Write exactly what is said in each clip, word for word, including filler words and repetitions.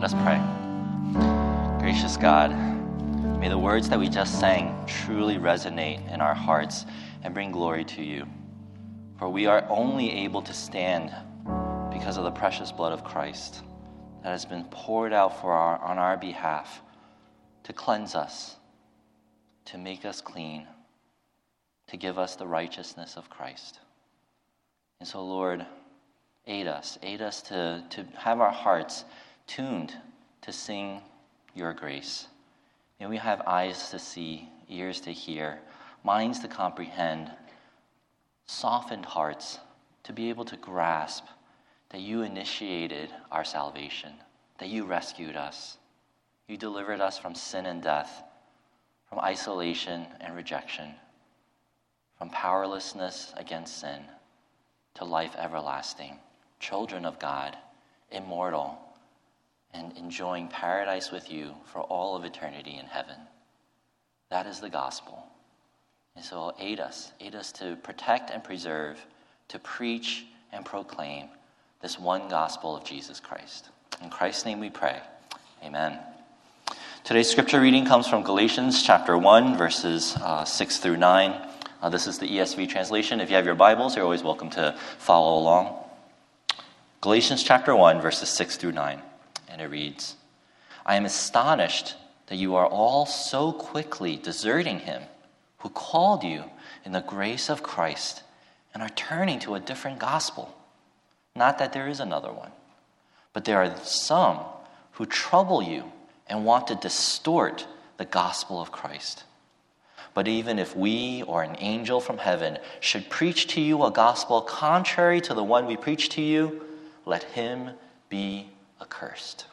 Let us pray. Gracious God, may the words that we just sang truly resonate in our hearts and bring glory to you. For we are only able to stand because of the precious blood of Christ that has been poured out for our, on our behalf to cleanse us, to make us clean, to give us the righteousness of Christ. And so, Lord, aid us. Aid us to, to have our hearts tuned to sing your grace. May we have eyes to see, ears to hear, minds to comprehend, softened hearts to be able to grasp that you initiated our salvation, that you rescued us. You delivered us from sin and death, from isolation and rejection, from powerlessness against sin to life everlasting, children of God, immortal, and enjoying paradise with you for all of eternity in heaven. That is the gospel. And so aid us, aid us to protect and preserve, to preach and proclaim this one gospel of Jesus Christ. In Christ's name we pray. Amen. Today's scripture reading comes from Galatians chapter one, verses uh, six through nine. Uh, this is the E S V translation. If you have your Bibles, you're always welcome to follow along. Galatians chapter one, verses six through nine. And it reads, I am astonished that you are all so quickly deserting him who called you in the grace of Christ and are turning to a different gospel. Not that there is another one, but there are some who trouble you and want to distort the gospel of Christ. But even if we or an angel from heaven should preach to you a gospel contrary to the one we preach to you, let him be accursed.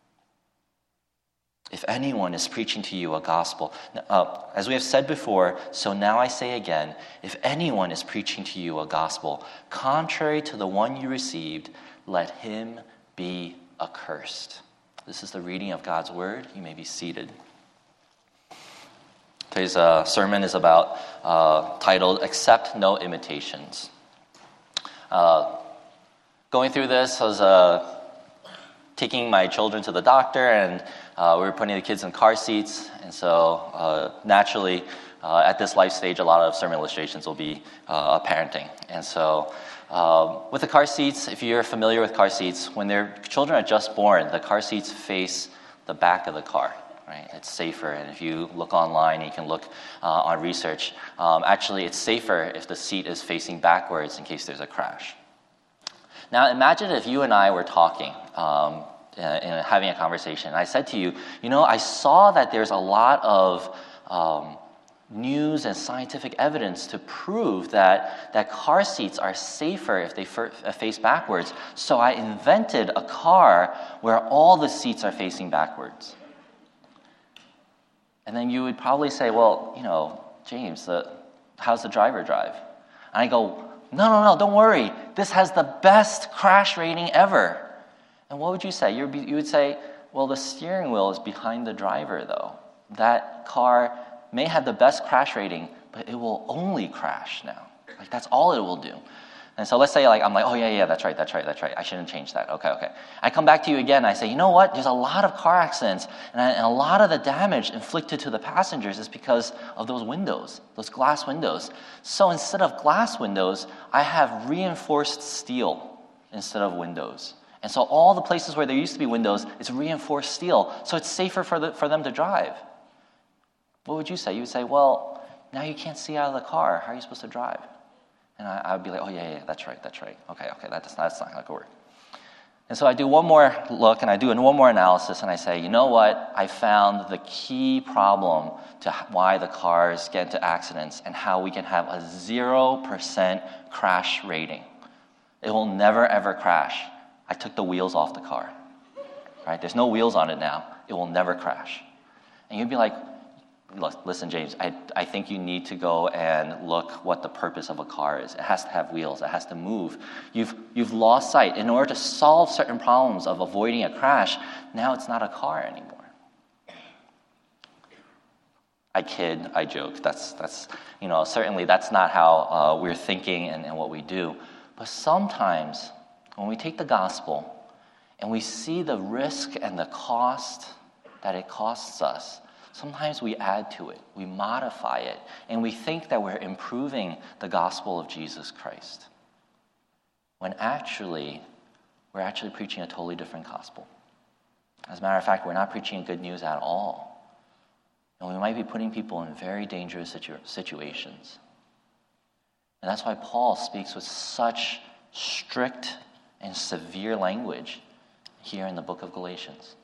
If anyone is preaching to you a gospel, uh, as we have said before, so now I say again, if anyone is preaching to you a gospel contrary to the one you received, let him be accursed. This is the reading of God's word. You may be seated. Today's uh, sermon is about, uh, titled, Accept No Imitations. Uh, going through this, I was uh, taking my children to the doctor, and uh, we were putting the kids in car seats, and so uh, naturally, uh, at this life stage, a lot of sermon illustrations will be uh, parenting. And so um, with the car seats, if you're familiar with car seats, when their children are just born, the car seats face the back of the car. Right? It's safer, and if you look online, you can look uh, on research. Um, actually, it's safer if the seat is facing backwards in case there's a crash. Now, imagine if you and I were talking um, and having a conversation. I said to you, you know, I saw that there's a lot of um, news and scientific evidence to prove that, that car seats are safer if they f- face backwards. So I invented a car where all the seats are facing backwards. And then you would probably say, well, you know, James, the, how's the driver drive? And I go, no, no, no, don't worry. This has the best crash rating ever. And what would you say? You'd be, you would say, well, the steering wheel is behind the driver, though. That car may have the best crash rating, but it will only crash now. Like, that's all it will do. And so let's say, like, I'm like, oh, yeah, yeah, that's right, that's right, that's right. I shouldn't change that. Okay, okay. I come back to you again, and I say, you know what? There's a lot of car accidents, and, I, and a lot of the damage inflicted to the passengers is because of those windows, those glass windows. So instead of glass windows, I have reinforced steel instead of windows. And so all the places where there used to be windows, it's reinforced steel, so it's safer for the, for them to drive. What would you say? You would say, well, now you can't see out of the car. How are you supposed to drive? And I, I would be like, oh, yeah, yeah, that's right, that's right. Okay, okay, that's, that's not going to work. And so I do one more look, and I do one more analysis, and I say, you know what? I found the key problem to why the cars get into accidents and how we can have a zero percent crash rating. It will never, ever crash. I took the wheels off the car. Right? There's no wheels on it now. It will never crash. And you'd be like, listen, James, I, I think you need to go and look what the purpose of a car is. It has to have wheels. It has to move. You've, you've lost sight. In order to solve certain problems of avoiding a crash, now it's not a car anymore. I kid, I joke. That's, that's you know, certainly that's not how uh, we're thinking and, and what we do. But sometimes when we take the gospel and we see the risk and the cost that it costs us, sometimes we add to it, we modify it, and we think that we're improving the gospel of Jesus Christ, when actually, we're actually preaching a totally different gospel. As a matter of fact, we're not preaching good news at all. And we might be putting people in very dangerous situ- situations. And that's why Paul speaks with such strict and severe language here in the book of Galatians.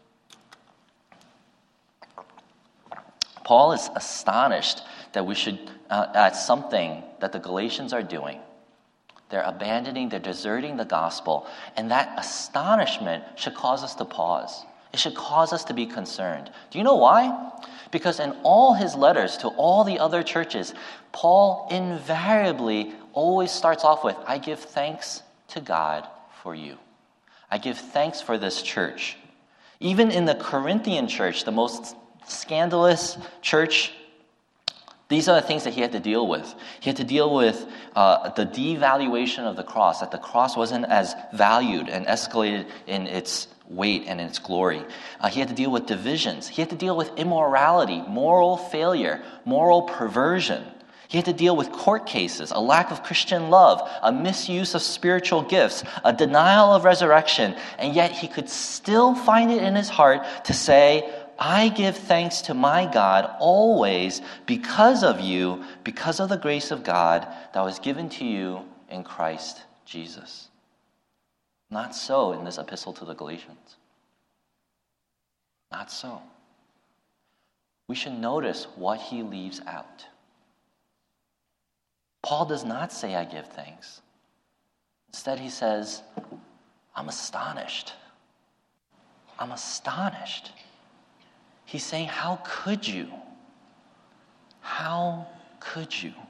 Paul is astonished that we should, uh, at something that the Galatians are doing. They're abandoning, they're deserting the gospel. And that astonishment should cause us to pause. It should cause us to be concerned. Do you know why? Because in all his letters to all the other churches, Paul invariably always starts off with, I give thanks to God for you. I give thanks for this church. Even in the Corinthian church, the most scandalous church, these are the things that he had to deal with. He had to deal with uh, the devaluation of the cross, that the cross wasn't as valued and escalated in its weight and its glory. Uh, he had to deal with divisions. He had to deal with immorality, moral failure, moral perversion. He had to deal with court cases, a lack of Christian love, a misuse of spiritual gifts, a denial of resurrection, and yet he could still find it in his heart to say, I give thanks to my God always because of you, because of the grace of God that was given to you in Christ Jesus. Not so in this epistle to the Galatians. Not so. We should notice what he leaves out. Paul does not say, I give thanks. Instead, he says, I'm astonished. I'm astonished. He's saying, how could you? How could you?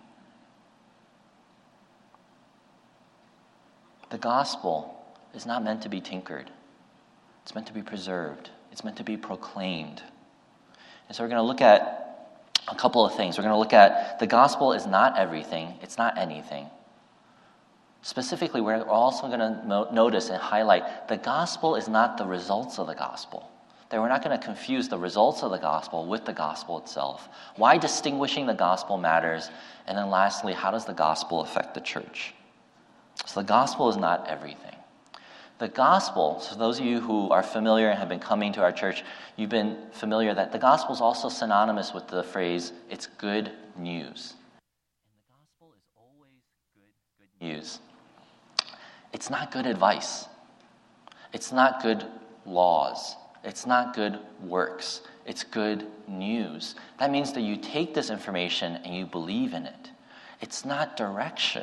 The gospel is not meant to be tinkered. It's meant to be preserved. It's meant to be proclaimed. And so we're going to look at a couple of things. We're going to look at the gospel is not everything. It's not anything. Specifically, we're also going to no- notice and highlight the gospel is not the results of the gospel. That we're not going to confuse the results of the gospel with the gospel itself. Why distinguishing the gospel matters. And then lastly, how does the gospel affect the church? So the gospel is not everything. The gospel, so those of you who are familiar and have been coming to our church, you've been familiar that the gospel is also synonymous with the phrase, it's good news. And the gospel is always good, good news. It's not good advice. It's not good laws. It's not good works. It's good news. That means that you take this information and you believe in it. It's not direction.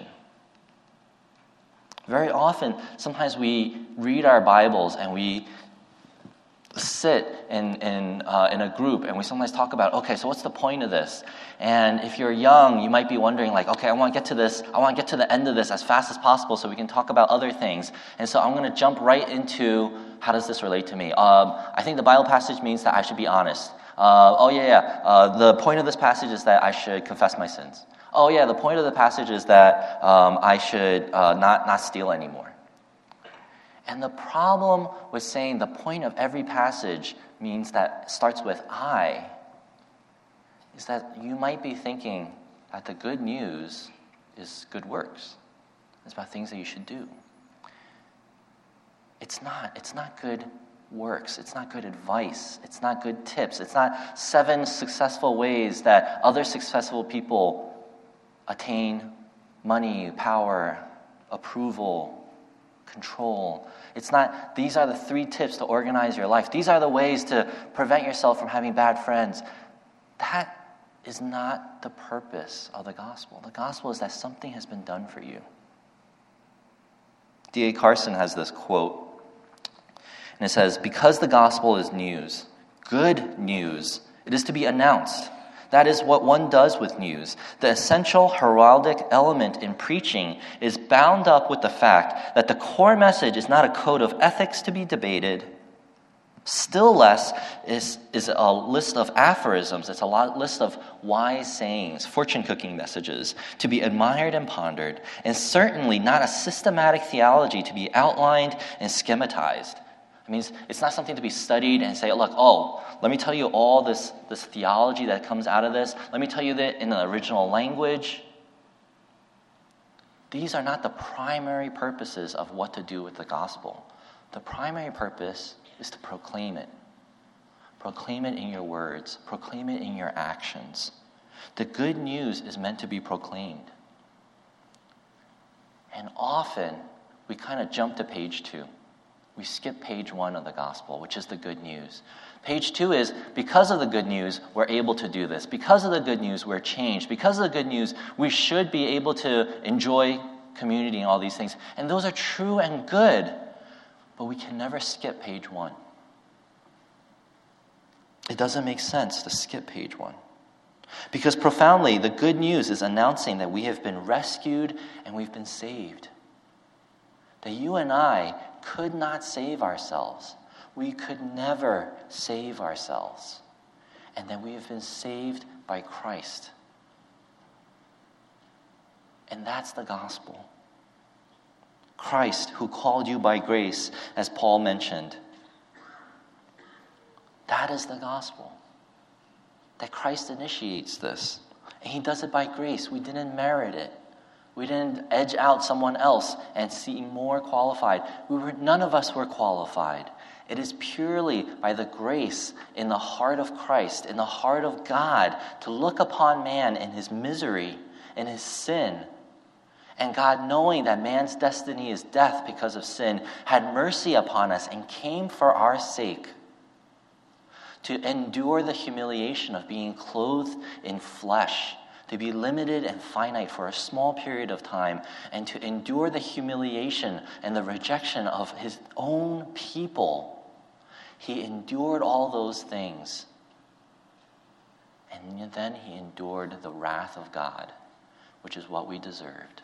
Very often, sometimes we read our Bibles and we sit in in, uh, in a group and we sometimes talk about, okay, so what's the point of this? And if you're young, you might be wondering like, okay, I want to get to this, I want to get to the end of this as fast as possible so we can talk about other things. And so I'm going to jump right into, how does this relate to me? Um, I think the Bible passage means that I should be honest. Uh, oh yeah, yeah. Uh, the point of this passage is that I should confess my sins. Oh yeah, the point of the passage is that um, I should uh, not, not steal anymore. And the problem with saying the point of every passage means that starts with I is that you might be thinking that the good news is good works. It's about things that you should do. It's not. It's not good works. It's not good advice. It's not good tips. It's not seven successful ways that other successful people attain money, power, approval, control. It's not, these are the three tips to organize your life. These are the ways to prevent yourself from having bad friends. That is not the purpose of the gospel. The gospel is that something has been done for you. D A Carson has this quote, and it says, because the gospel is news, good news, it is to be announced. That is what one does with news. The essential heraldic element in preaching is bound up with the fact that the core message is not a code of ethics to be debated. Still less is, is a list of aphorisms. It's a lot, list of wise sayings, fortune-cooking messages to be admired and pondered, and certainly not a systematic theology to be outlined and schematized. It means it's not something to be studied and say, look, oh, let me tell you all this, this theology that comes out of this. Let me tell you that in the original language. These are not the primary purposes of what to do with the gospel. The primary purpose is to proclaim it. Proclaim it in your words. Proclaim it in your actions. The good news is meant to be proclaimed. And often, we kind of jump to page two. We skip page one of the gospel, which is the good news. Page two is, because of the good news, we're able to do this. Because of the good news, we're changed. Because of the good news, we should be able to enjoy community and all these things. And those are true and good, but we can never skip page one. It doesn't make sense to skip page one. Because profoundly, the good news is announcing that we have been rescued and we've been saved. That you and I could not save ourselves. We could never save ourselves. And that we have been saved by Christ. And that's the gospel. Christ, who called you by grace, as Paul mentioned. That is the gospel. That Christ initiates this. And he does it by grace. We didn't merit it. We didn't edge out someone else and seem more qualified. We were, none of us were qualified. It is purely by the grace in the heart of Christ, in the heart of God, to look upon man in his misery, in his sin. And God, knowing that man's destiny is death because of sin, had mercy upon us and came for our sake to endure the humiliation of being clothed in flesh, to be limited and finite for a small period of time, and to endure the humiliation and the rejection of his own people. He endured all those things. And then he endured the wrath of God, which is what we deserved.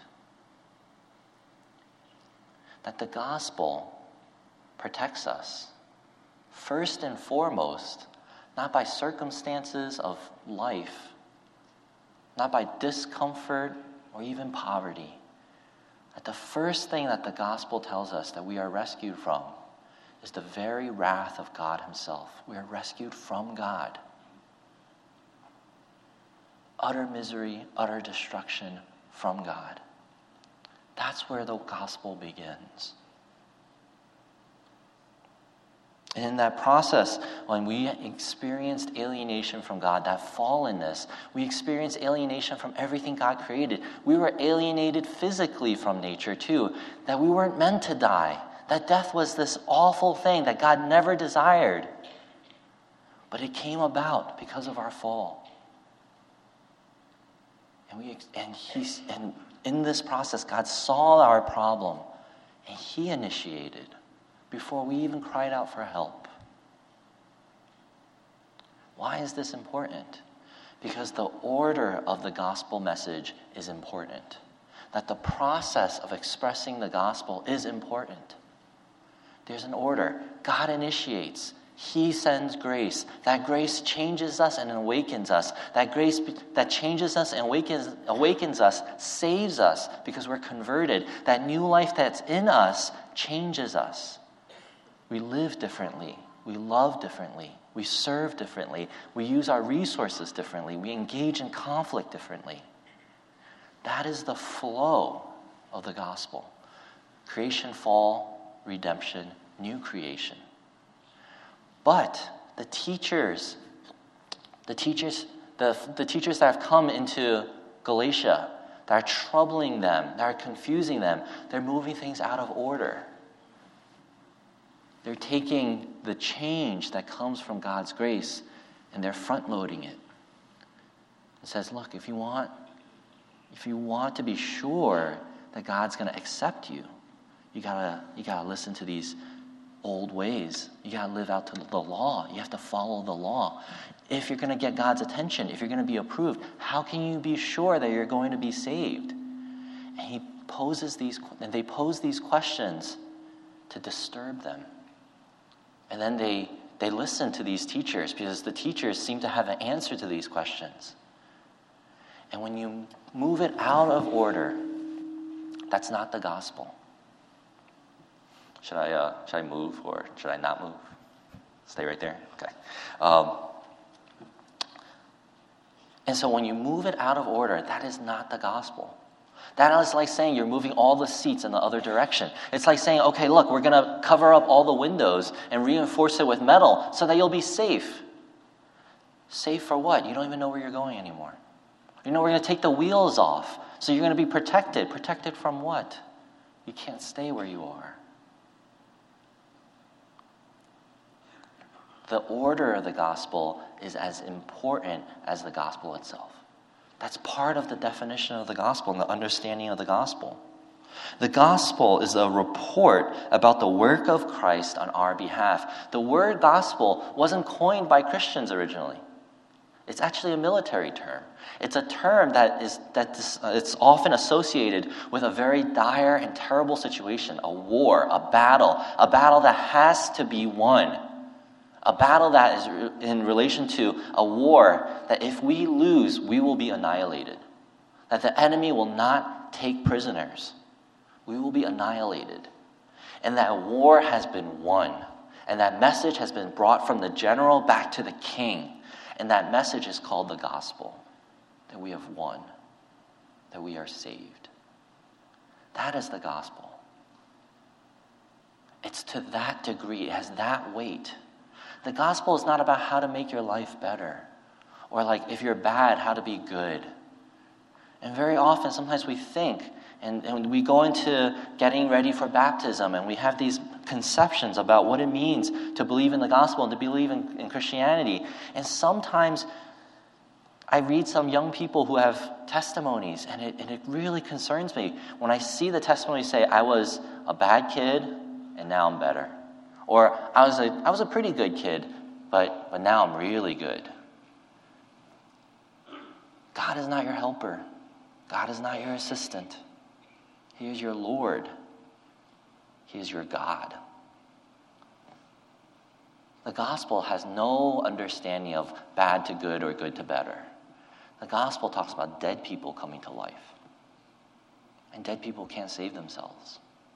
That the gospel protects us, first and foremost, not by circumstances of life, not by discomfort or even poverty. That the first thing that the gospel tells us that we are rescued from is the very wrath of God himself. We are rescued from God. Utter misery, utter destruction from God. That's where the gospel begins. And in that process, when we experienced alienation from God, that fallenness, we experienced alienation from everything God created. We were alienated physically from nature too, that we weren't meant to die, that death was this awful thing that God never desired. But it came about because of our fall. And we and he's and in this process, God saw our problem, and he initiated before we even cried out for help. Why is this important? Because the order of the gospel message is important. That the process of expressing the gospel is important. There's an order. God initiates. He sends grace. That grace changes us and awakens us. That grace that changes us and awakens, awakens us saves us because we're converted. That new life that's in us changes us. We live differently. We love differently. We serve differently. We use our resources differently. We engage in conflict differently. That is the flow of the gospel. Creation, fall, redemption, new creation. But the teachers, the teachers, the, the teachers that have come into Galatia, that are troubling them, that are confusing them, they're moving things out of order. They're taking the change that comes from God's grace and they're front-loading it. It says, look, if you want, if you want to be sure that God's going to accept you, you gotta you gotta listen to these old ways. You gotta live out to the law. You have to follow the law. If you're going to get God's attention, if you're going to be approved, how can you be sure that you're going to be saved? And he poses these, and they pose these questions to disturb them. And then they, they listen to these teachers because the teachers seem to have an answer to these questions. And when you move it out of order, that's not the gospel. Should I uh, should I move or should I not move? Stay right there? Okay. Um, and so when you move it out of order, that is not the gospel. That is like saying you're moving all the seats in the other direction. It's like saying, okay, look, we're going to cover up all the windows and reinforce it with metal so that you'll be safe. Safe for what? You don't even know where you're going anymore. You know, we're going to take the wheels off, so you're going to be protected. Protected from what? You can't stay where you are. The order of the gospel is as important as the gospel itself. That's part of the definition of the gospel and the understanding of the gospel. The gospel is a report about the work of Christ on our behalf. The word gospel wasn't coined by Christians originally. It's actually a military term. It's a term that is that is, uh, it's often associated with a very dire and terrible situation, a war, a battle, a battle that has to be won. A battle that is in relation to a war that if we lose, we will be annihilated. That the enemy will not take prisoners. We will be annihilated. And that war has been won. And that message has been brought from the general back to the king. And that message is called the gospel. That we have won. That we are saved. That is the gospel. It's to that degree, it has that weight. The gospel is not about how to make your life better. Or like if you're bad, how to be good. And very often, sometimes we think, and, and we go into getting ready for baptism, and we have these conceptions about what it means to believe in the gospel and to believe in, in Christianity. And sometimes I read some young people who have testimonies, and it, and it really concerns me when I see the testimony say, I was a bad kid, and now I'm better. Or I was a I was a pretty good kid, but but now I'm really good. God is not your helper. God is not your assistant. He is your Lord. He is your God. The gospel has no understanding of bad to good or good to better. The gospel talks about dead people coming to life. And dead people can't save themselves.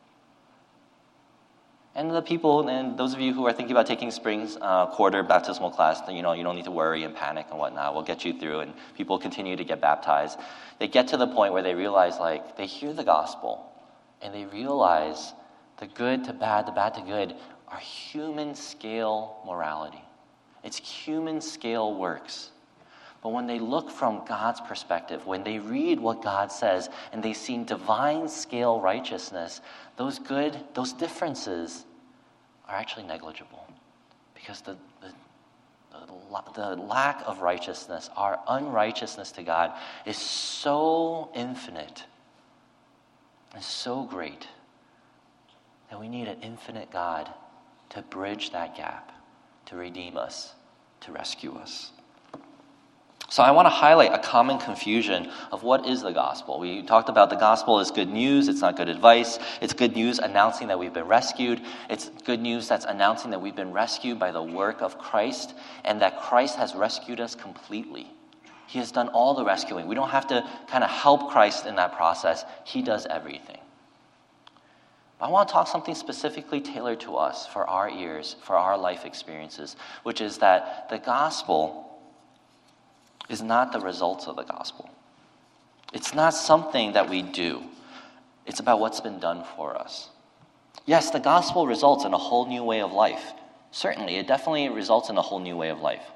And the people, and those of you who are thinking about taking spring's uh, quarter baptismal class, you know, you don't need to worry and panic and whatnot. We'll get you through, and people continue to get baptized. They get to the point where they realize, like, they hear the gospel, and they realize the good to bad, the bad to good are human scale morality. It's human scale works. But when they look from God's perspective, when they read what God says, and they see divine scale righteousness, those good, those differences are actually negligible. Because the, the, the, the lack of righteousness, our unrighteousness to God, is so infinite and so great that we need an infinite God to bridge that gap, to redeem us, to rescue us. So I want to highlight a common confusion of what is the gospel. We talked about the gospel is good news. It's not good advice. It's good news announcing that we've been rescued. It's good news that's announcing that we've been rescued by the work of Christ and that Christ has rescued us completely. He has done all the rescuing. We don't have to kind of help Christ in that process. He does everything. But I want to talk something specifically tailored to us, for our ears, for our life experiences, which is that the gospel is not the results of the gospel. It's not something that we do. It's about what's been done for us. Yes, the gospel results in a whole new way of life. Certainly, it definitely results in a whole new way of life.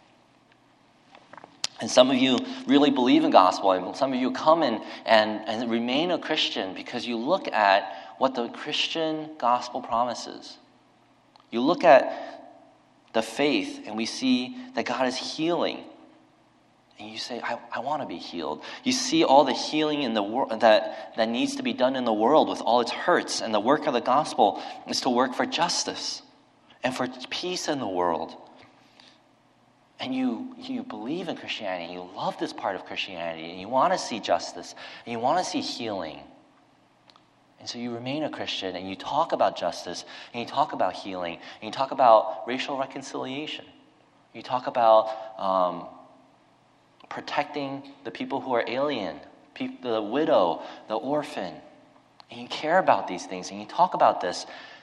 And some of you really believe in gospel, and some of you come in and, and remain a Christian because you look at what the Christian gospel promises. You look at the faith, and we see that God is healing. And you say, I, I want to be healed. You see all the healing in the world that, that needs to be done in the world with all its hurts. And the work of the gospel is to work for justice and for peace in the world. And you, you believe in Christianity. You love this part of Christianity. And you want to see justice. And you want to see healing. And so you remain a Christian. And you talk about justice. And you talk about healing. And you talk about racial reconciliation. You talk about Um, protecting the people who are alien, people, the widow, the orphan. And you care about these things, and you talk about this.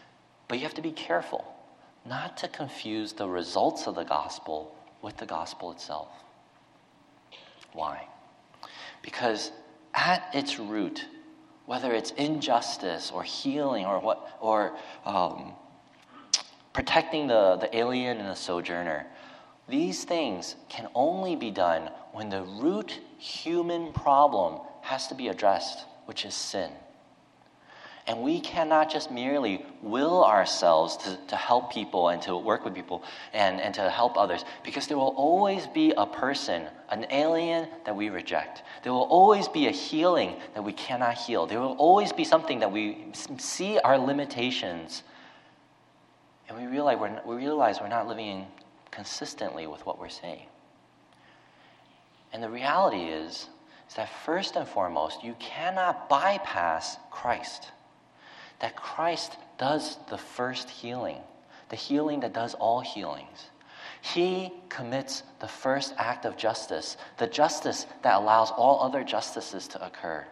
But you have to be careful not to confuse the results of the gospel with the gospel itself. Why? Because at its root, whether it's injustice or healing or what, or um, protecting the, the alien and the sojourner, these things can only be done when the root human problem has to be addressed, which is sin. And we cannot just merely will ourselves to, to help people and to work with people and, and to help others, because there will always be a person, an alien that we reject. There will always be a healing that we cannot heal. There will always be something that we see our limitations, and we realize we're, we realize we're not living consistently with what we're saying. And the reality is, is that first and foremost, you cannot bypass Christ. That Christ does the first healing, the healing that does all healings. He commits the first act of justice, the justice that allows all other justices to occur.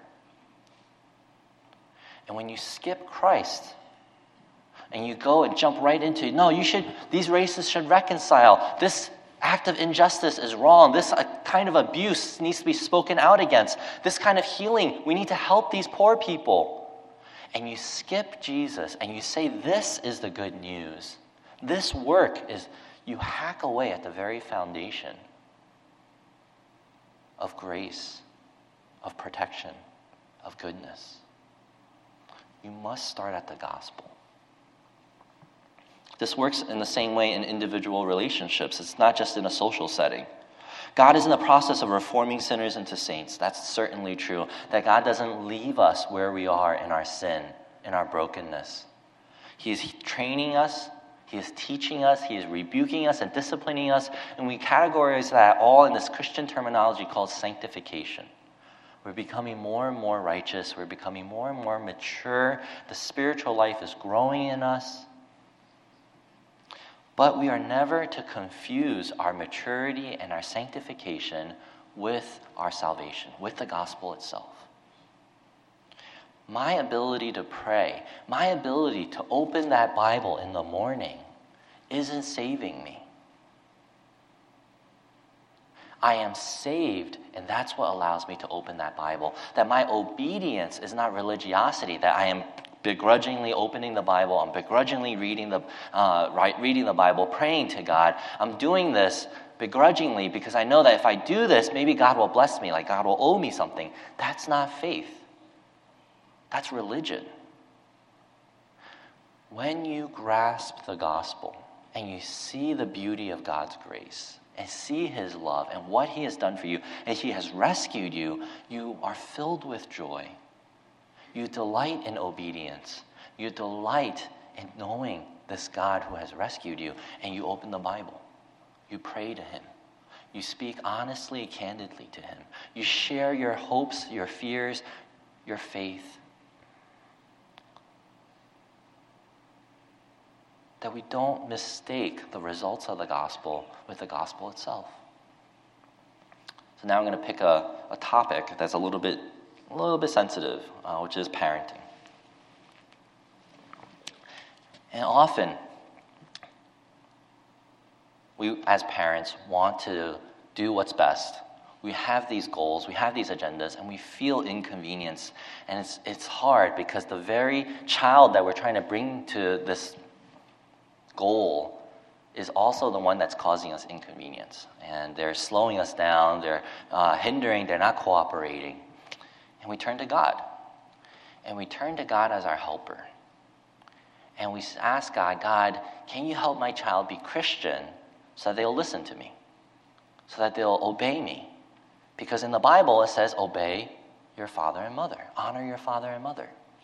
And when you skip Christ, and you go and jump right into, no, you should, these races should reconcile. This act of injustice is wrong. This uh, kind of abuse needs to be spoken out against. This kind of healing, we need to help these poor people. And you skip Jesus and you say, this is the good news. This work is, you hack away at the very foundation of grace, of protection, of goodness. You must start at the gospel. This works in the same way in individual relationships. It's not just in a social setting. God is in the process of reforming sinners into saints. That's certainly true. That God doesn't leave us where we are in our sin, in our brokenness. He is training us. He is teaching us. He is rebuking us and disciplining us. And we categorize that all in this Christian terminology called sanctification. We're becoming more and more righteous. We're becoming more and more mature. The spiritual life is growing in us. But we are never to confuse our maturity and our sanctification with our salvation, with the gospel itself. My ability to pray, my ability to open that Bible in the morning isn't saving me. I am saved, and that's what allows me to open that Bible. That my obedience is not religiosity, that I am begrudgingly opening the Bible, I'm begrudgingly reading the uh, right, reading the Bible, praying to God. I'm doing this begrudgingly because I know that if I do this, maybe God will bless me, like God will owe me something. That's not faith. That's religion. When you grasp the gospel and you see the beauty of God's grace and see his love and what he has done for you, and he has rescued you, you are filled with joy. You delight in obedience. You delight in knowing this God who has rescued you. And you open the Bible. You pray to him. You speak honestly, candidly to him. You share your hopes, your fears, your faith. That we don't mistake the results of the gospel with the gospel itself. So now I'm going to pick a, a topic that's a little bit a little bit sensitive, uh, which is parenting. And often, we as parents want to do what's best. We have these goals, we have these agendas, and we feel inconvenience. And it's it's hard because the very child that we're trying to bring to this goal is also the one that's causing us inconvenience. And they're slowing us down, they're uh, hindering, they're not cooperating. And we turn to God. And we turn to God as our helper. And we ask God, God, can you help my child be Christian so that they'll listen to me? So that they'll obey me? Because in the Bible it says, obey your father and mother. Honor your father and mother.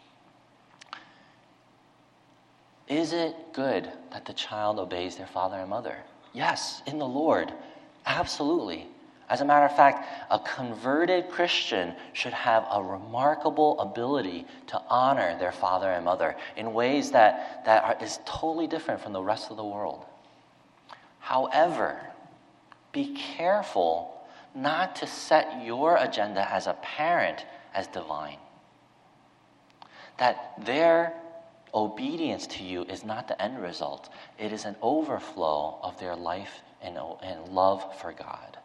Is it good that the child obeys their father and mother? Yes, in the Lord. Absolutely. As a matter of fact, a converted Christian should have a remarkable ability to honor their father and mother in ways that, that are, is totally different from the rest of the world. However, be careful not to set your agenda as a parent as divine. That their obedience to you is not the end result. It is an overflow of their life and, and love for God.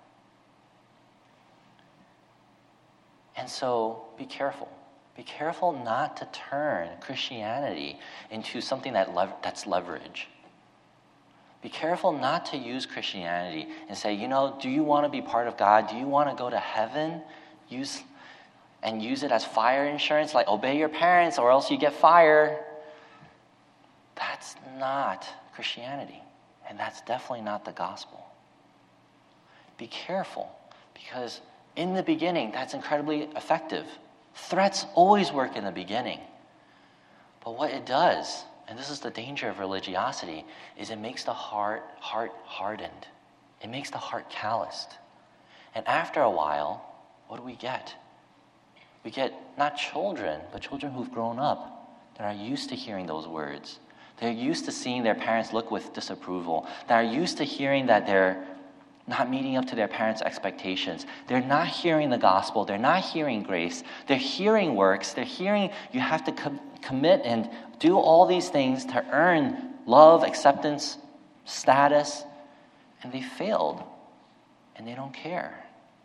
And so be careful. Be careful not to turn Christianity into something that lev- that's leverage. Be careful not to use Christianity and say, you know, do you want to be part of God? Do you want to go to heaven? Use and use it as fire insurance, like obey your parents or else you get fired. That's not Christianity. And that's definitely not the gospel. Be careful, because in the beginning, that's incredibly effective. Threats always work in the beginning. But what it does, and this is the danger of religiosity, is it makes the heart, heart hardened. It makes the heart calloused. And after a while, what do we get? We get not children, but children who've grown up, that are used to hearing those words. They're used to seeing their parents look with disapproval. That are used to hearing that they're not meeting up to their parents' expectations. They're not hearing the gospel. They're not hearing grace. They're hearing works. They're hearing you have to com- commit and do all these things to earn love, acceptance, status. And they failed. And they don't care.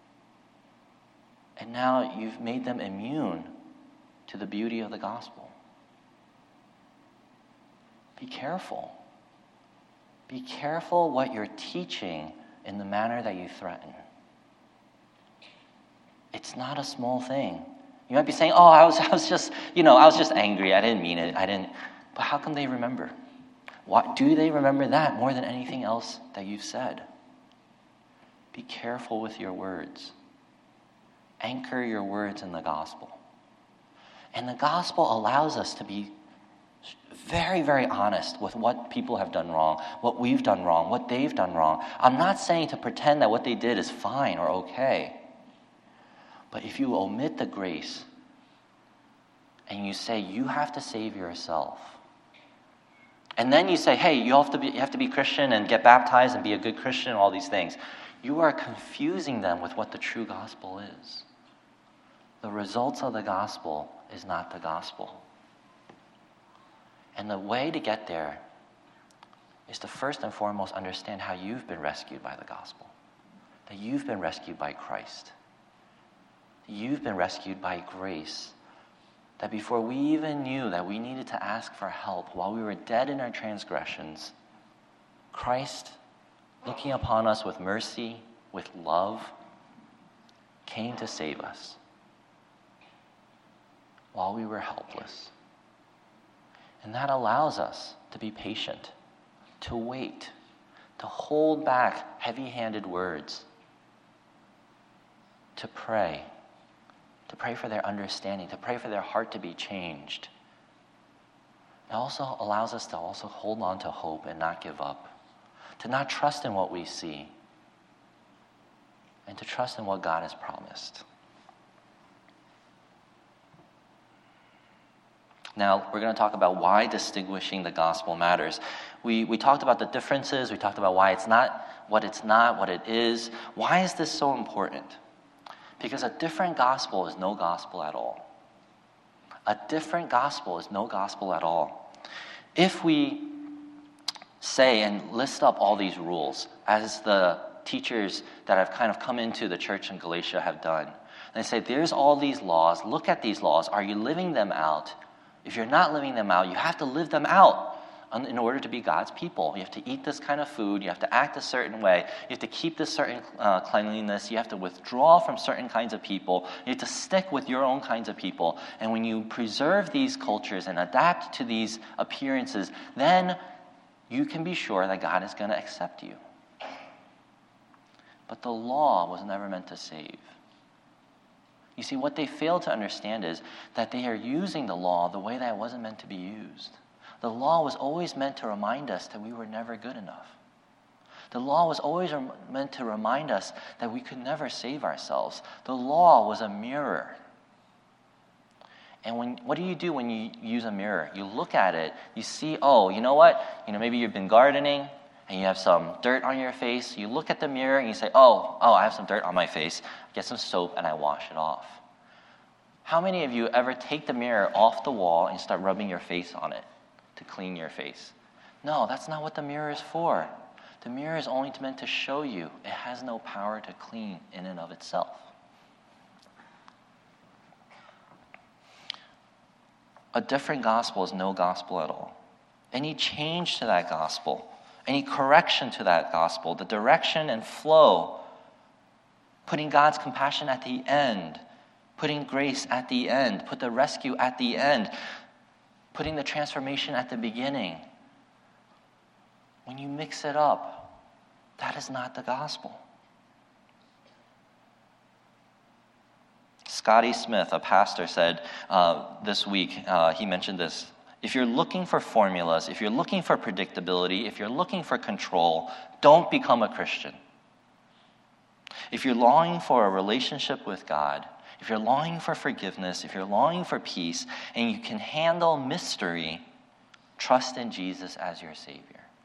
And now you've made them immune to the beauty of the gospel. Be careful. Be careful what you're teaching in the manner that you threaten. It's not a small thing. You might be saying, oh, I was I was just, you know, I was just angry. I didn't mean it. I didn't. But how come they remember? What, do they remember that more than anything else that you've said? Be careful with your words. Anchor your words in the gospel. And the gospel allows us to be very, very honest with what people have done wrong, what we've done wrong, what they've done wrong. I'm not saying to pretend that what they did is fine or okay. But if you omit the grace and you say you have to save yourself, and then you say, hey, you have to be, you have to be Christian and get baptized and be a good Christian and all these things, you are confusing them with what the true gospel is. The results of the gospel is not the gospel. And the way to get there is to first and foremost understand how you've been rescued by the gospel. That you've been rescued by Christ. That you've been rescued by grace. That before we even knew that we needed to ask for help, while we were dead in our transgressions, Christ, looking upon us with mercy, with love, came to save us while we were helpless. And that allows us to be patient, to wait, to hold back heavy-handed words, to pray, to pray for their understanding, to pray for their heart to be changed. It also allows us to also hold on to hope and not give up, to not trust in what we see, and to trust in what God has promised. Now, we're going to talk about why distinguishing the gospel matters. We we talked about the differences. We talked about why it's not what it's not, what it is. Why is this so important? Because a different gospel is no gospel at all. A different gospel is no gospel at all. If we say and list up all these rules, as the teachers that have kind of come into the church in Galatia have done, they say, there's all these laws. Look at these laws. Are you living them out? If you're not living them out, you have to live them out in order to be God's people. You have to eat this kind of food. You have to act a certain way. You have to keep this certain uh, cleanliness. You have to withdraw from certain kinds of people. You have to stick with your own kinds of people. And when you preserve these cultures and adapt to these appearances, then you can be sure that God is going to accept you. But the law was never meant to save. You see, what they fail to understand is that they are using the law the way that it wasn't meant to be used. The law was always meant to remind us that we were never good enough. The law was always rem- meant to remind us that we could never save ourselves. The law was a mirror. And when what do you do when you use a mirror? You look at it, you see, oh, you know what? You know, maybe you've been gardening and you have some dirt on your face. You look at the mirror and you say, oh, oh, I have some dirt on my face. Get some soap and I wash it off. How many of you ever take the mirror off the wall and start rubbing your face on it? to clean your face. No, that's not what the mirror is for. The mirror is only meant to show you. It has no power to clean in and of itself. A different gospel is no gospel at all. Any change to that gospel, any correction to that gospel, the direction and flow, putting God's compassion at the end, putting grace at the end, put the rescue at the end, putting the transformation at the beginning. When you mix it up, that is not the gospel. Scotty Smith, a pastor, said uh, this week, uh, he mentioned this, if you're looking for formulas, if you're looking for predictability, if you're looking for control, don't become a Christian. If you're longing for a relationship with God, if you're longing for forgiveness, if you're longing for peace, and you can handle mystery, trust in Jesus as your Savior.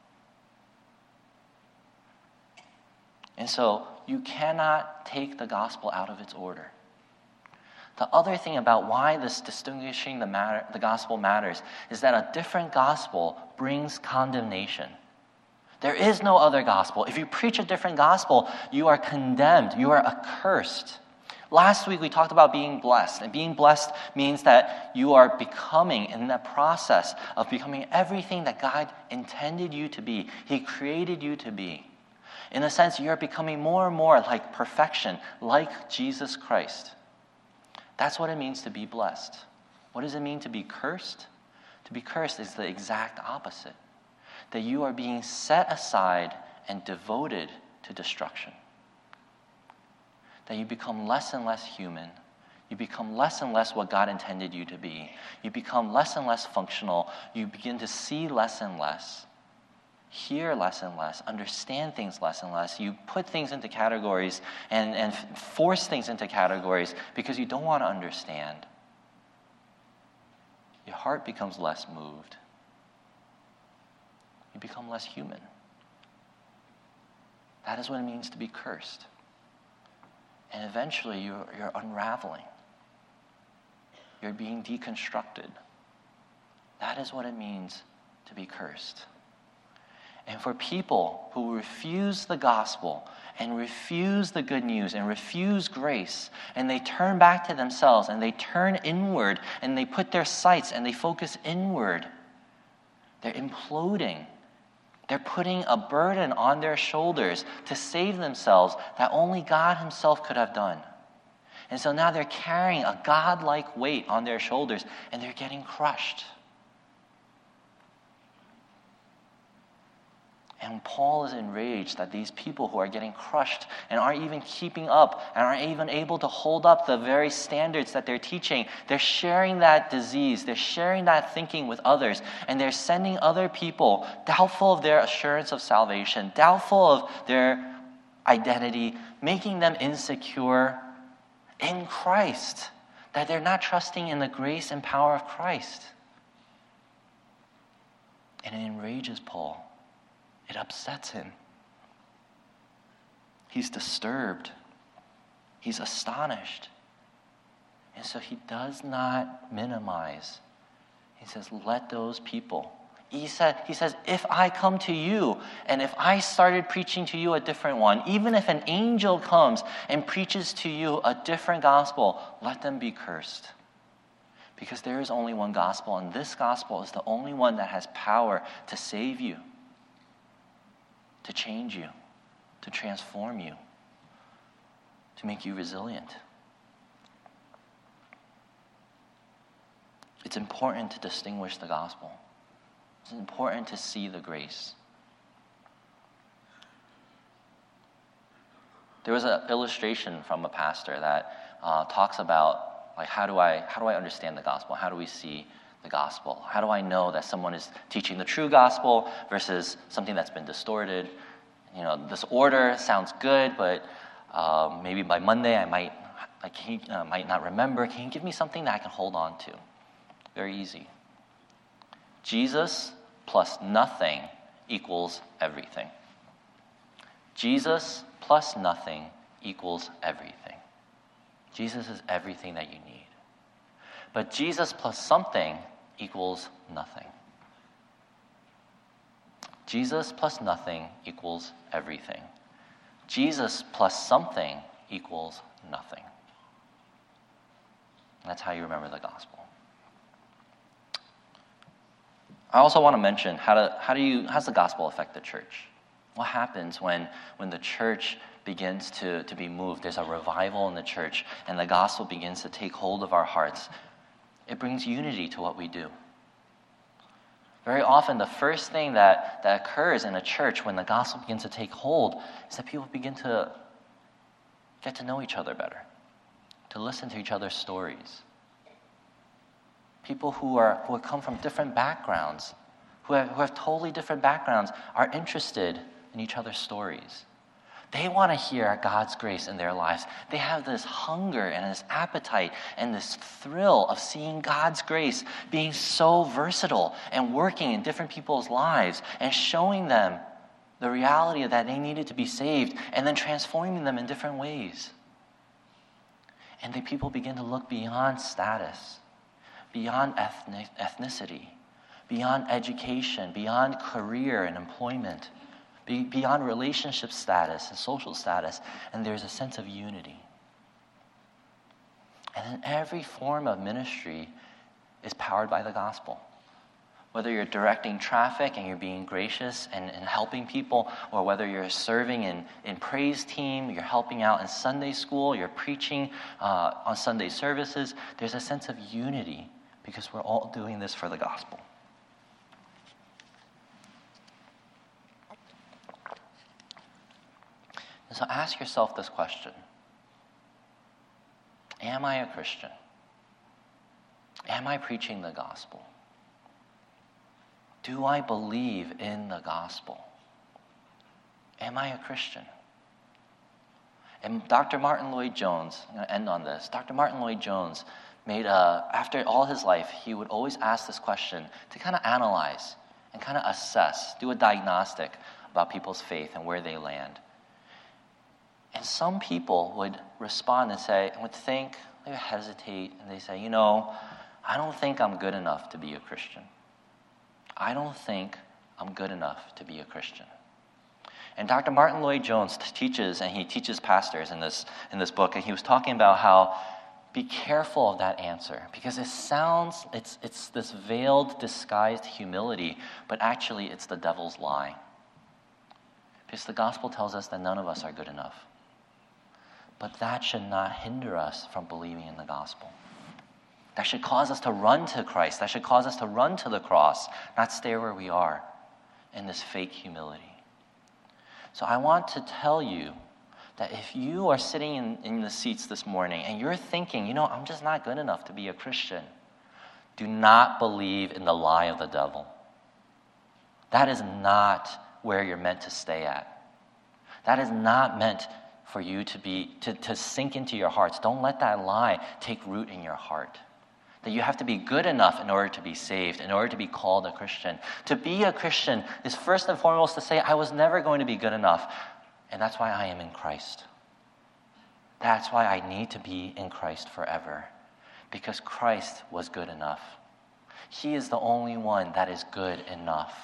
And so, you cannot take the gospel out of its order. The other thing about why this distinguishing the, matter, the gospel matters is that a different gospel brings condemnation. There is no other gospel. If you preach a different gospel, you are condemned. You are accursed. Last week we talked about being blessed. And being blessed means that you are becoming, in the process of becoming everything that God intended you to be. He created you to be. In a sense, you're becoming more and more like perfection, like Jesus Christ. That's what it means to be blessed. What does it mean to be cursed? To be cursed is the exact opposite. That you are being set aside and devoted to destruction. That you become less and less human. You become less and less what God intended you to be. You become less and less functional. You begin to see less and less. Hear less and less, understand things less and less. You put things into categories and, and force things into categories because you don't want to understand. Your heart becomes less moved. You become less human. That is what it means to be cursed. And eventually you're, you're unraveling. You're being deconstructed. That is what it means to be cursed. And for people who refuse the gospel and refuse the good news and refuse grace, and they turn back to themselves and they turn inward and they put their sights and they focus inward, they're imploding. They're putting a burden on their shoulders to save themselves that only God himself could have done. And so now they're carrying a God-like weight on their shoulders and they're getting crushed. And Paul is enraged that these people who are getting crushed and aren't even keeping up and aren't even able to hold up the very standards that they're teaching, they're sharing that disease, they're sharing that thinking with others, and they're sending other people doubtful of their assurance of salvation, doubtful of their identity, making them insecure in Christ, that they're not trusting in the grace and power of Christ. And it enrages Paul. It upsets him. He's disturbed. He's astonished. And so he does not minimize. He says, let those people. He, said, he says, if I come to you, and if I started preaching to you a different one, even if an angel comes and preaches to you a different gospel, let them be cursed. Because there is only one gospel, and this gospel is the only one that has power to save you, to change you, to transform you, to make you resilient. It's important to distinguish the gospel. It's important to see the grace. There was an illustration from a pastor that uh, talks about, like, how do I how do I understand the gospel? How do we see the gospel? How do I know that someone is teaching the true gospel versus something that's been distorted? You know, this order sounds good, but uh, maybe by Monday I might I can't, uh, might not remember. Can you give me something that I can hold on to? Very easy. Jesus plus nothing equals everything. Jesus plus nothing equals everything. Jesus is everything that you need. But Jesus plus something equals nothing. Jesus plus nothing equals everything. Jesus plus something equals nothing. That's how you remember the gospel. I also want to mention how to how do you how does the gospel affect the church? What happens when when the church begins to, to be moved? There's a revival in the church and the gospel begins to take hold of our hearts. It brings unity to what we do. Very often the first thing that, that occurs in a church when the gospel begins to take hold is that people begin to get to know each other better, to listen to each other's stories. People who are who have come from different backgrounds, who have, who have totally different backgrounds, are interested in each other's stories. They want to hear God's grace in their lives. They have this hunger and this appetite and this thrill of seeing God's grace being so versatile and working in different people's lives and showing them the reality that they needed to be saved and then transforming them in different ways. And the people begin to look beyond status, beyond ethnic, ethnicity, beyond education, beyond career and employment, be, beyond relationship status and social status, and there's a sense of unity. And then every form of ministry is powered by the gospel. Whether you're directing traffic and you're being gracious and, and helping people, or whether you're serving in, in praise team, you're helping out in Sunday school, you're preaching uh, on Sunday services, there's a sense of unity because we're all doing this for the gospel. And so ask yourself this question. Am I a Christian? Am I preaching the gospel? Do I believe in the gospel? Am I a Christian? And Doctor Martin Lloyd-Jones, I'm going to end on this. Doctor Martin Lloyd-Jones made a, after all his life, he would always ask this question to kind of analyze and kind of assess, do a diagnostic about people's faith and where they land. And some people would respond and say, would think, they would hesitate, and they say, you know, I don't think I'm good enough to be a Christian. I don't think I'm good enough to be a Christian. And Doctor Martin Lloyd-Jones teaches, and he teaches pastors in this in this book, and he was talking about how be careful of that answer, because it sounds, it's it's this veiled, disguised humility, but actually it's the devil's lie. Because the gospel tells us that none of us are good enough. But that should not hinder us from believing in the gospel. That should cause us to run to Christ. That should cause us to run to the cross, not stay where we are in this fake humility. So I want to tell you that if you are sitting in, in the seats this morning and you're thinking, you know, I'm just not good enough to be a Christian, do not believe in the lie of the devil. That is not where you're meant to stay at. That is not meant for you to be to, to sink into your hearts. Don't let that lie take root in your heart. That you have to be good enough in order to be saved, in order to be called a Christian. To be a Christian is first and foremost to say, I was never going to be good enough, and that's why I am in Christ. That's why I need to be in Christ forever, because Christ was good enough. He is the only one that is good enough.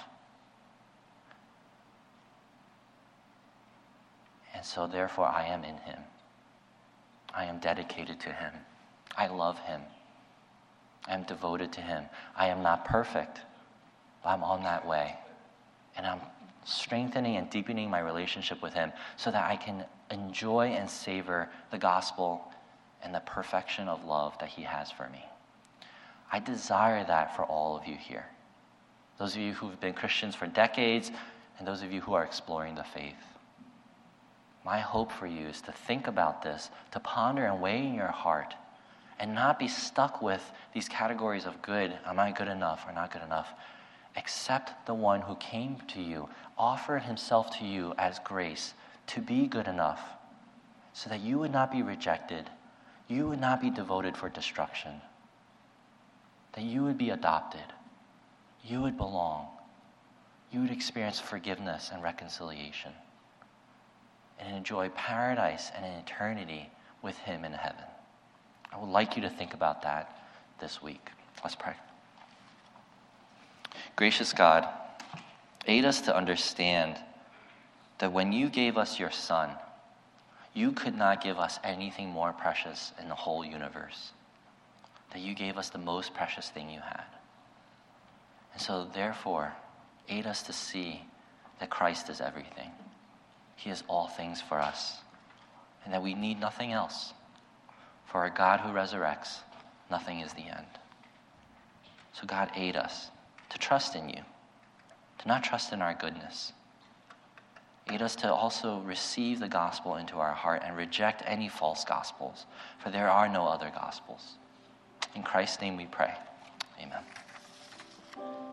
And so therefore I am in him. I am dedicated to him. I love him. I am devoted to him. I am not perfect, but I'm on that way. And I'm strengthening and deepening my relationship with him so that I can enjoy and savor the gospel and the perfection of love that he has for me. I desire that for all of you here. Those of you who've been Christians for decades, and those of you who are exploring the faith. My hope for you is to think about this, to ponder and weigh in your heart, and not be stuck with these categories of good. Am I good enough or not good enough? Accept the one who came to you, offered himself to you as grace to be good enough so that you would not be rejected, you would not be devoted for destruction, that you would be adopted, you would belong, you would experience forgiveness and reconciliation, and enjoy paradise and an eternity with him in heaven. I would like you to think about that this week. Let's pray. Gracious God, Aid us to understand that when you gave us your Son, you could not give us anything more precious in the whole universe. That you gave us the most precious thing you had. And so therefore, aid us to see that Christ is everything. He is all things for us. And that we need nothing else. For a God who resurrects, nothing is the end. So God, aid us to trust in you, to not trust in our goodness. Aid us to also receive the gospel into our heart and reject any false gospels, for there are no other gospels. In Christ's name we pray. Amen.